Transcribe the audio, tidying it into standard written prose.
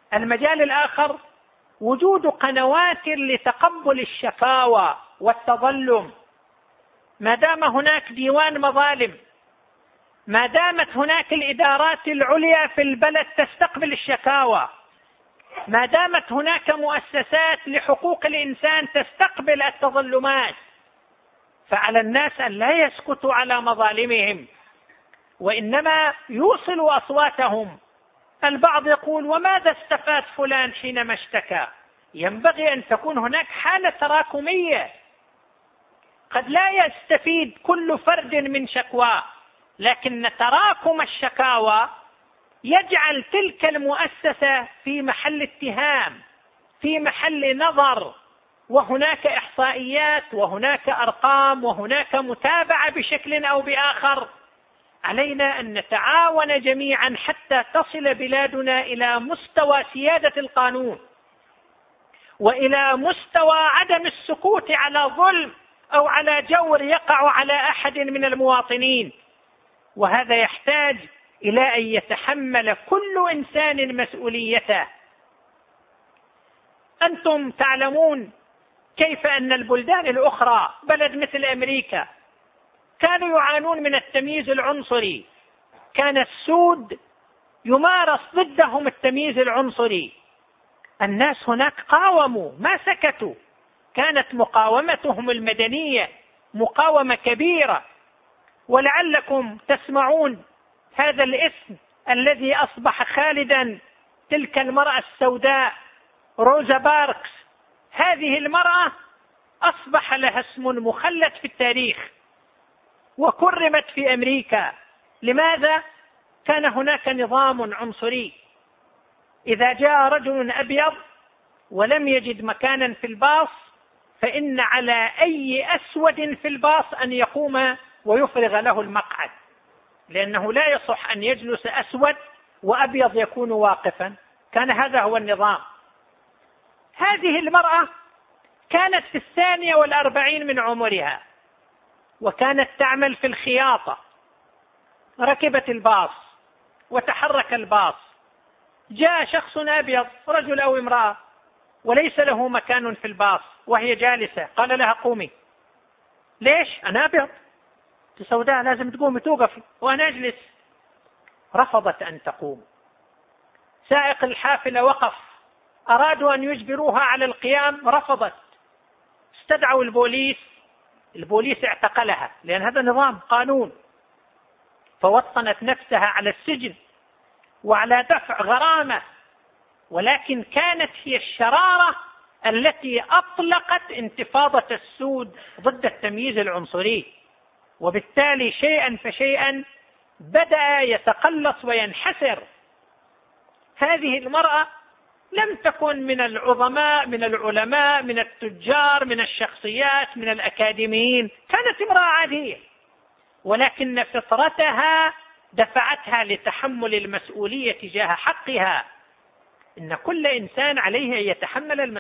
المجال الآخر وجود قنوات لتقبل الشكاوى والتظلم. ما دام هناك ديوان مظالم، ما دامت هناك الإدارات العليا في البلد تستقبل الشكاوى، ما دامت هناك مؤسسات لحقوق الإنسان تستقبل التظلمات، فعلى الناس أن لا يسكتوا على مظالمهم وإنما يوصلوا أصواتهم. البعض يقول: وماذا استفاد فلان حينما اشتكى؟ ينبغي أن تكون هناك حالة تراكمية. قد لا يستفيد كل فرد من شكواه، لكن تراكم الشكاوى يجعل تلك المؤسسة في محل اتهام، في محل نظر، وهناك إحصائيات وهناك أرقام وهناك متابعة بشكل أو بآخر. علينا أن نتعاون جميعا حتى تصل بلادنا إلى مستوى سيادة القانون، وإلى مستوى عدم السكوت على ظلم أو على جور يقع على أحد من المواطنين. وهذا يحتاج إلى أن يتحمل كل إنسان مسؤوليته. أنتم تعلمون كيف أن البلدان الأخرى، بلد مثل أمريكا، كانوا يعانون من التمييز العنصري، كان السود يمارس ضدهم التمييز العنصري. الناس هناك قاوموا، ما سكتوا، كانت مقاومتهم المدنية مقاومة كبيرة. ولعلكم تسمعون هذا الاسم الذي أصبح خالدا، تلك المرأة السوداء روزا باركس. هذه المرأة أصبح لها اسم مخلد في التاريخ وكرمت في أمريكا. لماذا؟ كان هناك نظام عنصري، إذا جاء رجل أبيض ولم يجد مكانا في الباص فإن على أي أسود في الباص أن يقوم ويفرغ له المقعد، لأنه لا يصح أن يجلس أسود وأبيض يكون واقفا. كان هذا هو النظام. هذه المرأة كانت في 42 من عمرها، وكانت تعمل في الخياطة. ركبت الباص وتحرك الباص، جاء شخص أبيض، رجل أو امرأة، وليس له مكان في الباص وهي جالسة. قال لها: قومي. ليش؟ أنا أبيض. سوداء، لازم تقومي توقفي وأنا أجلس. رفضت أن تقوم. سائق الحافلة وقف، أرادوا أن يجبروها على القيام، رفضت. استدعوا البوليس، البوليس اعتقلها لأن هذا نظام قانون، فوطنت نفسها على السجن وعلى دفع غرامة. ولكن كانت هي الشرارة التي أطلقت انتفاضة السود ضد التمييز العنصري، وبالتالي شيئا فشيئا بدأ يتقلص وينحسر. هذه المرأة لم تكن من العظماء، من العلماء، من التجار، من الشخصيات، من الأكاديميين، كانت امرأة عادية، ولكن فطرتها دفعتها لتحمل المسؤولية تجاه حقها. إن كل إنسان عليه أن يتحمل المسؤولية.